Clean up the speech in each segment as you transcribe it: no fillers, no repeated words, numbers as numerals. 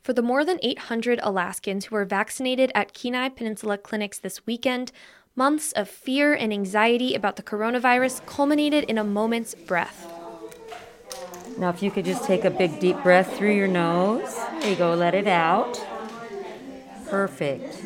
For the more than 800 Alaskans who were vaccinated at Kenai Peninsula clinics this weekend, months of fear and anxiety about the coronavirus culminated in a moment's breath. Now, if you could just take a big deep breath through your nose. There you go, let it out. Perfect.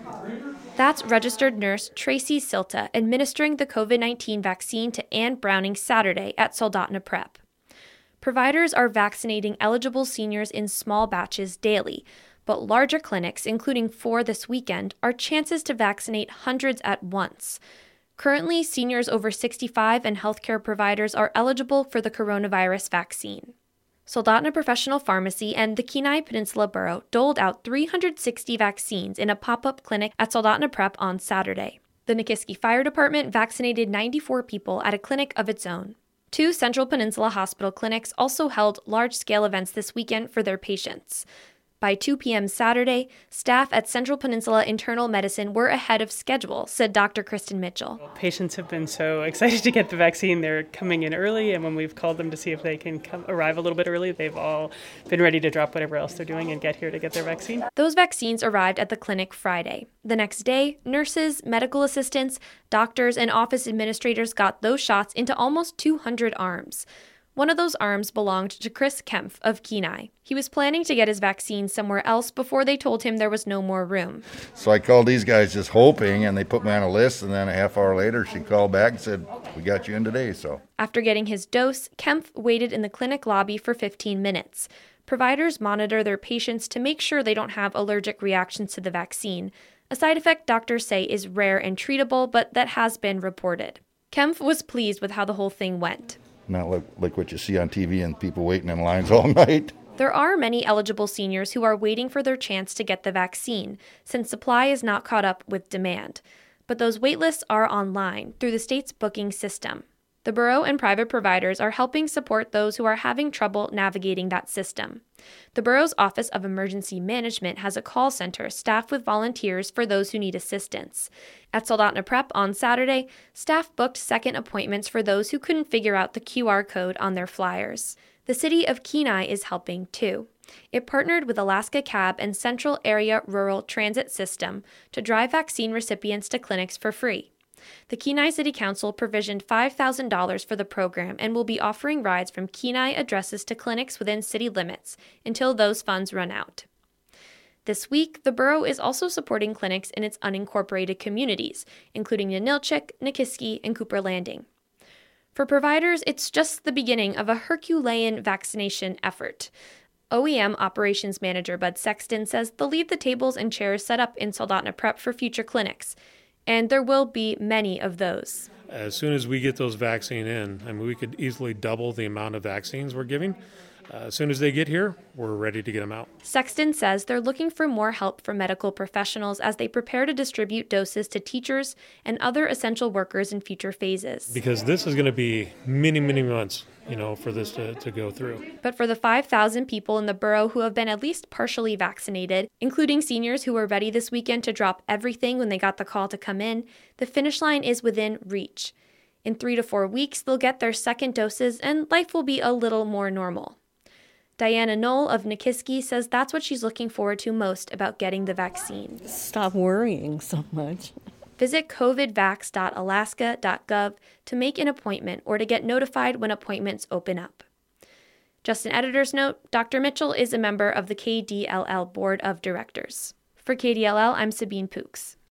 That's registered nurse Tracy Silta administering the COVID-19 vaccine to Anne Browning Saturday at Soldotna Prep. Providers are vaccinating eligible seniors in small batches daily, but larger clinics, including 4 this weekend, are chances to vaccinate hundreds at once. Currently, seniors over 65 and healthcare providers are eligible for the coronavirus vaccine. Soldotna Professional Pharmacy and the Kenai Peninsula Borough doled out 360 vaccines in a pop-up clinic at Soldotna Prep on Saturday. The Nikiski Fire Department vaccinated 94 people at a clinic of its own. 2 Central Peninsula Hospital clinics also held large-scale events this weekend for their patients. By 2 p.m. Saturday, staff at Central Peninsula Internal Medicine were ahead of schedule, said Dr. Kristen Mitchell. Patients have been so excited to get the vaccine. They're coming in early, and when we've called them to see if they can arrive a little bit early, they've all been ready to drop whatever else they're doing and get here to get their vaccine. Those vaccines arrived at the clinic Friday. The next day, nurses, medical assistants, doctors, and office administrators got those shots into almost 200 arms. One of those arms belonged to Chris Kempf of Kenai. He was planning to get his vaccine somewhere else before they told him there was no more room. So I called these guys just hoping, and they put me on a list, and then a half hour later she called back and said, "We got you in today." So after getting his dose, Kempf waited in the clinic lobby for 15 minutes. Providers monitor their patients to make sure they don't have allergic reactions to the vaccine, a side effect doctors say is rare and treatable, but that has been reported. Kempf was pleased with how the whole thing went. Not like what you see on TV and people waiting in lines all night. There are many eligible seniors who are waiting for their chance to get the vaccine, since supply is not caught up with demand. But those waitlists are online through the state's booking system. The borough and private providers are helping support those who are having trouble navigating that system. The borough's Office of Emergency Management has a call center staffed with volunteers for those who need assistance. At Soldotna Prep on Saturday, staff booked second appointments for those who couldn't figure out the QR code on their flyers. The city of Kenai is helping, too. It partnered with Alaska Cab and Central Area Rural Transit System to drive vaccine recipients to clinics for free. The Kenai City Council provisioned $5,000 for the program and will be offering rides from Kenai addresses to clinics within city limits until those funds run out. This week, the borough is also supporting clinics in its unincorporated communities, including Ninilchik, Nikiski, and Cooper Landing. For providers, it's just the beginning of a Herculean vaccination effort. OEM Operations Manager Bud Sexton says they'll leave the tables and chairs set up in Soldotna Prep for future clinics, and there will be many of those. As soon as we get those vaccine in, we could easily double the amount of vaccines we're giving. As soon as they get here, we're ready to get them out. Sexton says they're looking for more help from medical professionals as they prepare to distribute doses to teachers and other essential workers in future phases. Because this is going to be many, many months, for this to go through. But for the 5,000 people in the borough who have been at least partially vaccinated, including seniors who were ready this weekend to drop everything when they got the call to come in, the finish line is within reach. In 3 to 4 weeks, they'll get their second doses and life will be a little more normal. Diana Knoll of Nikiski says that's what she's looking forward to most about getting the vaccine. Stop worrying so much. Visit covidvax.alaska.gov to make an appointment or to get notified when appointments open up. Just an editor's note, Dr. Mitchell is a member of the KDLL Board of Directors. For KDLL, I'm Sabine Pooks.